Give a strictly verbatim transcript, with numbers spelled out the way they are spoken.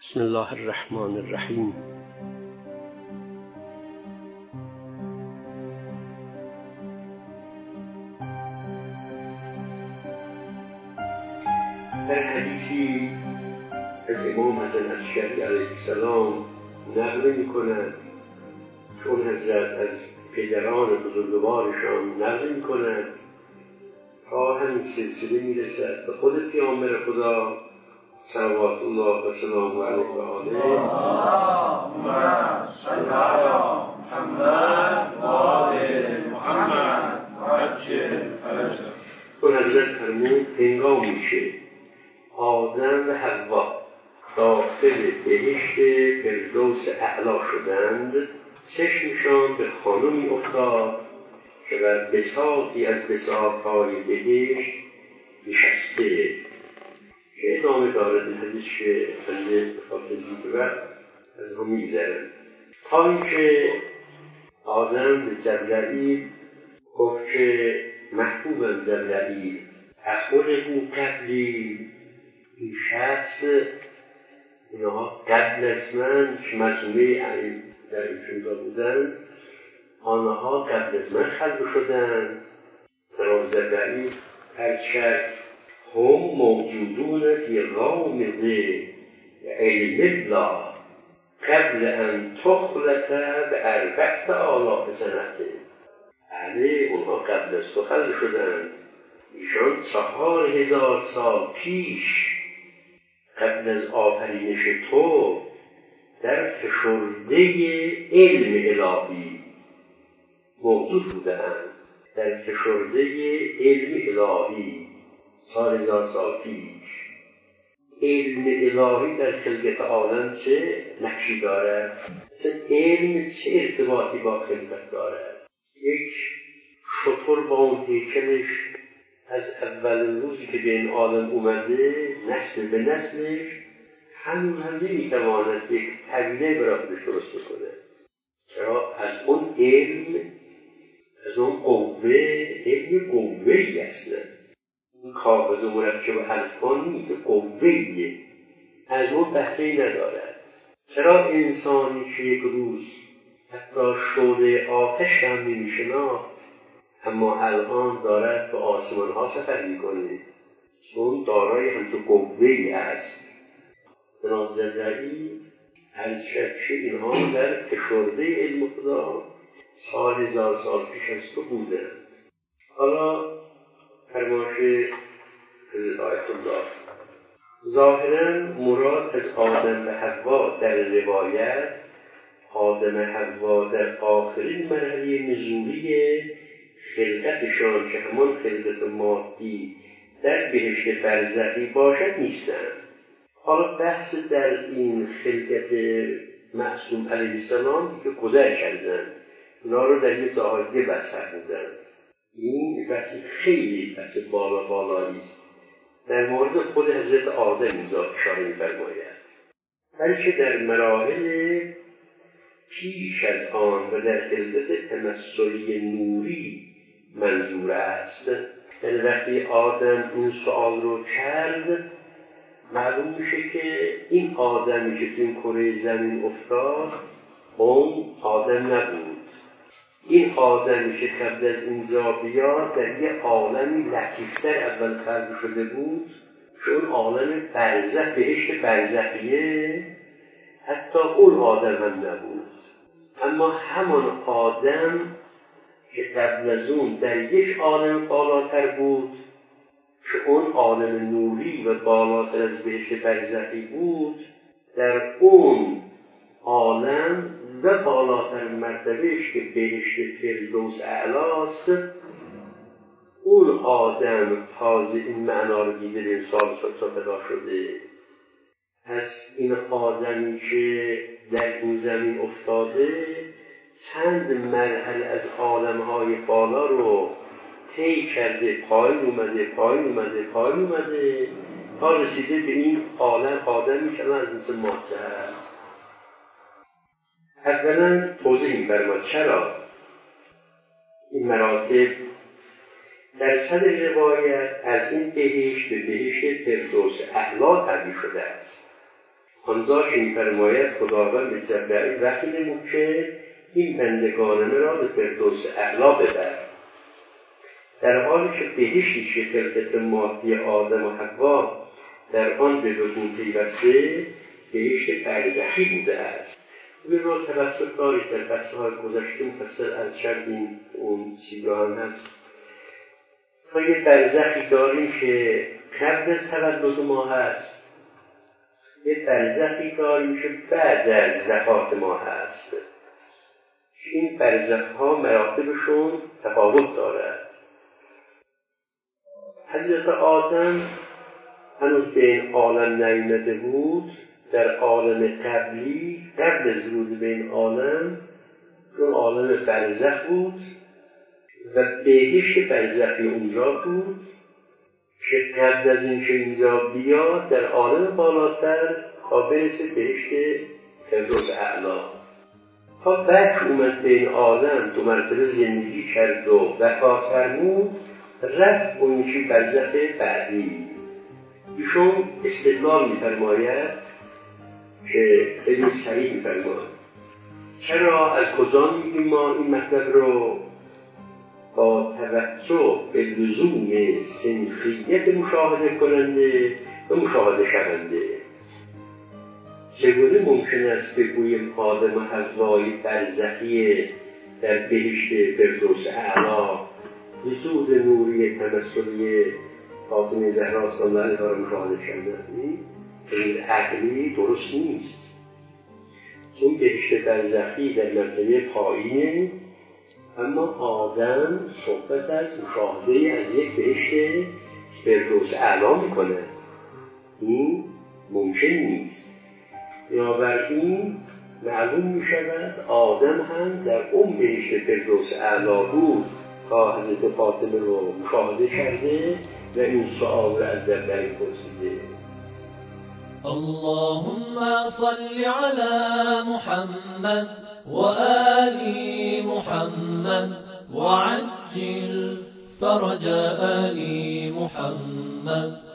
بسم الله الرحمن الرحیم. در حدیثی از امام حسن عشری علیه السلام نقل می‌کند، چون حضرت از پدران بزرگوارشان نقل می‌کند تا همین سلسله میرسد به خود پیامبر خدا صلوات الله و سلام علیه و آله. اللهم صل علی محمد و آل محمد و عجل فرجهم. اون حضرت فرمود هنگامی که آدم و حوا داخل بهشت فردوس اعلی شدند، چشمشان به خانمی افتاد که بر بساطی از بساطهای بهشت نشسته. که ادامه دارد این حدیث که بنده خاطر زیب وقت از هم می‌گذرم، تا اینکه آدم به جبرائیل گفت که محبوبم جبرائیل اخبر او قبلی، این شخص اینها قبل از من که مجموعه در این بودن، آنها قبل از من خلق شدند. جناب جبرائیل عرض کرد هم موجودون فی غامض علم الله قبل ان تخلق به اربعة آلاف سنه. بله، اونها قبل از تو خلق شدند. ایشان چهار هزار سال پیش قبل از آفرینش تو در فشرده علم الهی موجود بودند، در فشرده علم الهی چهار هزار سال پیش. علم الهی در خلقت عالم چه نقشی دارد؟ چه علم چه ارتباطی با خلقت دارد؟ یک شتر با اون هیکلش از اول روزی که به این عالم اومده نسل به نسلش هنوز هم نمیتواند یک طویله برای خودش درست بکنه. چرا؟ از اون علم، از اون قوه، علم قوه‌ای هستن. این کاغذ و مرکب و الفبا نیست، قوه‌ایه، از اون بهره‌ای ندارد. چرا انسانی که یک روز حتی شعله آتش هم نمی‌شناخت اما الان دارد به آسمان ها سفر میکنه؟ چون دارای همچون قوه‌ای است. جناب جبرائیل از شکل اینها در فشرده علم خدا سال هزار سال پیش از تو بوده. حالا فرمایش حضرت آیت الله ظاهراً مراد از آدم و حوا در روایت آدم و حوا در آخرین مرحله نزولی خلقتشان که همان خلقت مادی در بهشت برزخی باشد نیستند. حالا بحث در این خلقت معصوم علیه السلام که گذر کردند، اونا رو در یه جاهای بحث کردند. این بحث خیلی بحث بالا بالایی است. در مورد خود حضرت آدم اینجا اشاره می‌فرماید، بلکه در مراحل پیش از آن و در خلقت تمثلی نوری منظور است. یعنی وقتی آدم این سوال رو کرد، معلوم میشه که این آدمی که تو این کره زمین افتاد اون آدم نبود. این آدمی که قبل از اینجا بیاد در یه عالمی لطیفتر اول خلق شده بود، چون عالم برزخ، بهشت برزخیه، حتی اون آدم هم نبود. اما همان آدم که قبل از اون در یک عالم بالاتر بود که اون عالم نوری و بالاتر از بهشت برزخی بود، در اون عالم و بالاتر مرتبهش که بهشت فردوس اعلاست، اون آدم تازه این معنا رو دیده به انسان پیدا شده. پس این آدمی که در این زمین افتاده چند مرحله از عالم‌های بالا رو طی کرده، پایین اومده پایین اومده پایین اومده تا رسیده به این عالم آدمی که از مثل ماده است. اولا توضیح می‌فرماید چرا این مراتب در صدر روایت از این بهشت به بهشت فردوس اعلی تعبیر شده است. آنجا که می‌فرماید خداوند جبرئیل وحی نمود که این بندگانم را به فردوس اعلی ببر، در حالی که بهشتی که خلقت مادی آدم و حوا در آن به وقوع پیوسته بهشت برزخی بوده است. این را توسط دارید در بحث‌های گذشته مفصل از کردیم، اون چیزا هم هست. ما یه برزخی داریم که قبل از تولد ما هست، یه برزخی داریم که بعد از وفات ما هست. این برزخ‌ها مراتبشون تفاوت دارد. حضرت آدم هنوز به این عالم نیامده بود، در عالم قبلی قبل از ورود به این عالم اون عالم برزخ بود و بهشت برزخی اونجا بود که قبل از این که اینجا بیاد در عالم بالاتر تا برسه بهشت فردوس اعلی. تا بعد اومد به این عالم دو مرتبه زندگی کرد و وفات فرمود، رفت اون چی برزخ بعدی. ایشون استدلال می‌فرماید که خیلی صریح می‌فرماید چرا از کجا میگیم ما این مطلب رو؟ با توجه به لزوم سنخیت مشاهده کننده و مشاهده شونده. چگونه ممکن است بگوییم آدم و حوای برزخی در بهشت فردوس اعلی وجود نوری تمثلی فاطمه زهرا صلی الله علیها را مشاهده کردن؟ این عقلی درست نیست. چون بهشت برزخی در مرتبه پایینه، اما آدم صحبت از مشاهده از یک بهشت فردوس اعلی میکنه. این ممکن نیست. بنابراین معلوم میشود آدم هم در اون بهشت فردوس اعلی بود تا حضرت فاطمه رو مشاهده کرده و این سؤال رو از جبرئیل پرسیده. اللهم صل على محمد وآل محمد وعجل فرج آل محمد